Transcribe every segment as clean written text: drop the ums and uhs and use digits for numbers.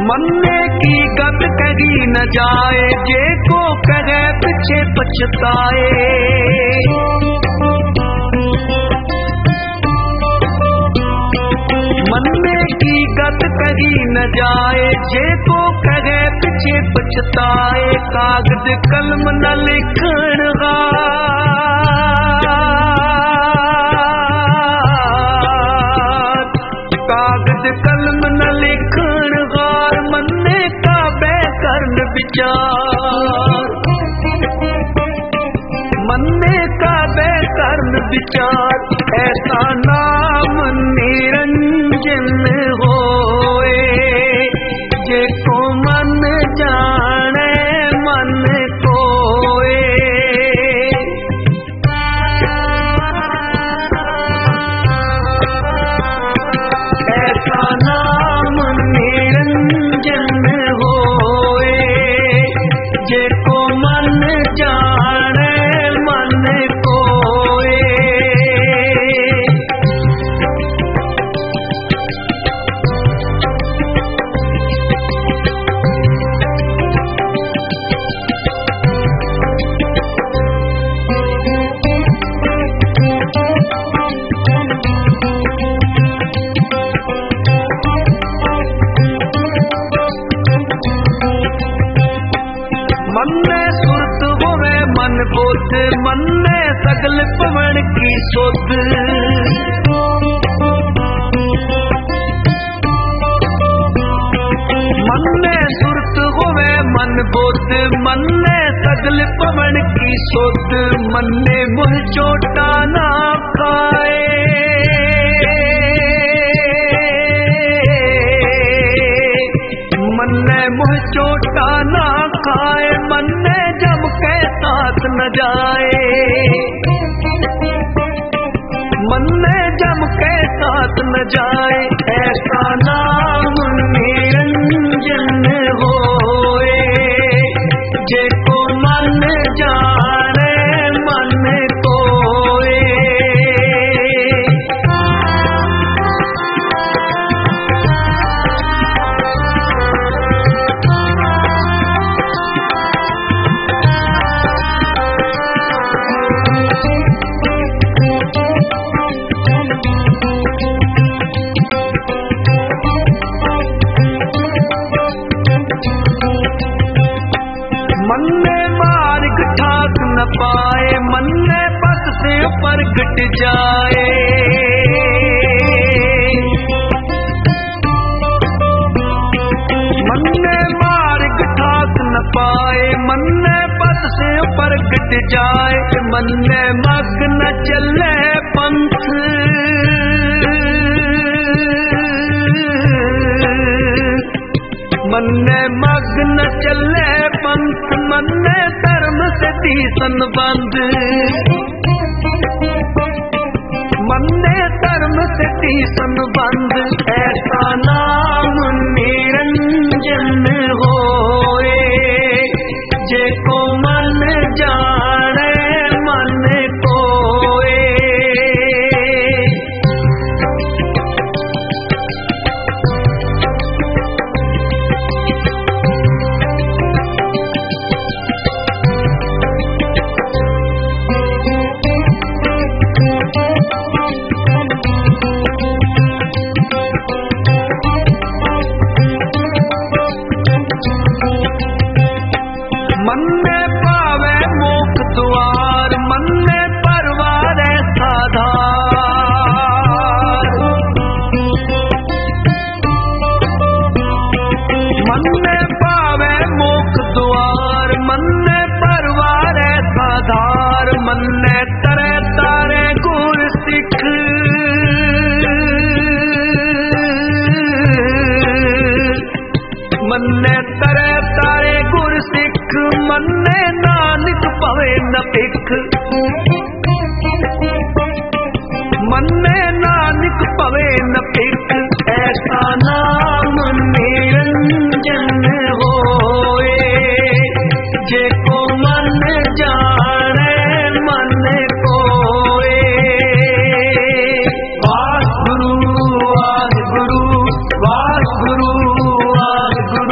मन्ने की गत कही न जाए, जे को कहे पीछे पछताए। मन्ने की गत कही न जाए, जे को कहे पीछे पछताए। कागज कलम न लिखण कागज कलम न लिखण गार, मन्ने का बैकरण विचार। मन्ने का बैकरण विचार, ऐसा नाम निरंजन होए। जे को मन जाने मन कोए। ऐसा नाम निरंजन होए, जे को मन जाने मन कोए। मन्ने सुरत होवे मन बोध, मन्ने सगल पवन की सोध। मन्ने सुरत होवे मन बोध, मन्ने सगल पवन की सोध। मन्ने मुँह चोटा ना खाए, मन्ने मुँह चोटा ना खाए। मन्ने जम के साथ न जाए, मन्ने जम के साथ न जाए। ऐसा नाम निरंजन होए, जे को मन जाने मन कोए। मन्ने मार्ग ठाक न पाए, मन्ने पथ से परगट जाए। मन्ने मार्ग ठाक न पाए, मन्ने पथ से परगट जाए। मन्ने मग न चले पंथ, मन्ने मग न चले पंथ। मन्ने धर्म से तीसन बंद, मन्ने धर्म से तीसन बंद। ऐसा नाम निरंजन होए, जे को मन जाने मन कोए। मन्ने पावे मोक्ष द्वार, मन्ने परवारे साधार। मन्ने पावे मोक्ष द्वार, मन्ने परवारे साधार। मन्ने तरे तारे गुर सिख, मन्ने तरे तारे गुर सिख। मन्ने नानक पवे न भिख, मन्ने नानक पवे न भिख। ऐसा नाम निरंजन होए, जे को मन जाने मन कोए। वाहिगुरु वाहिगुरु वाहिगुरु वाहिगुरु।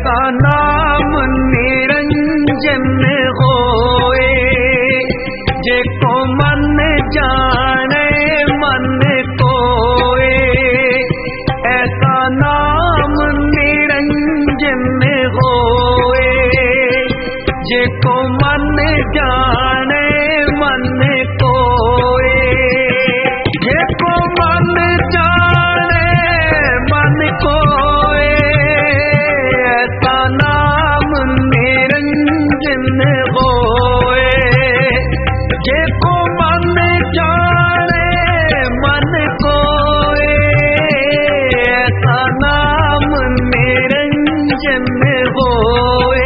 ऐसा नाम निरंजन होए जेको मन जाने मन कोए ऐसा नाम निरंजन होए जेको मन जाने मन कोए जेको मन जाने मन कोए ऐसा नाम निरंजन होए जेको मन जाने मन कोए ऐसा नाम निरंजन होए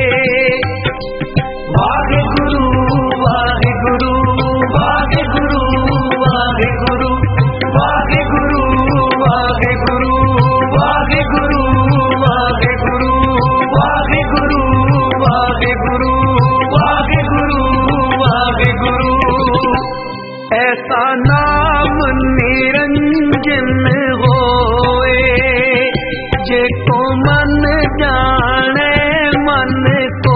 वाहेगुरु वाहेगुरु वाहेगुरु वाहेगुरु वाहेगुरु वाहेगुरु वाहेगुरु वाहेगुरु वाहेगुरु वाहेगुरु वाहेगुरु वाहेगुरु ऐसा नाम निरंजन होए जेको मन जाने मन को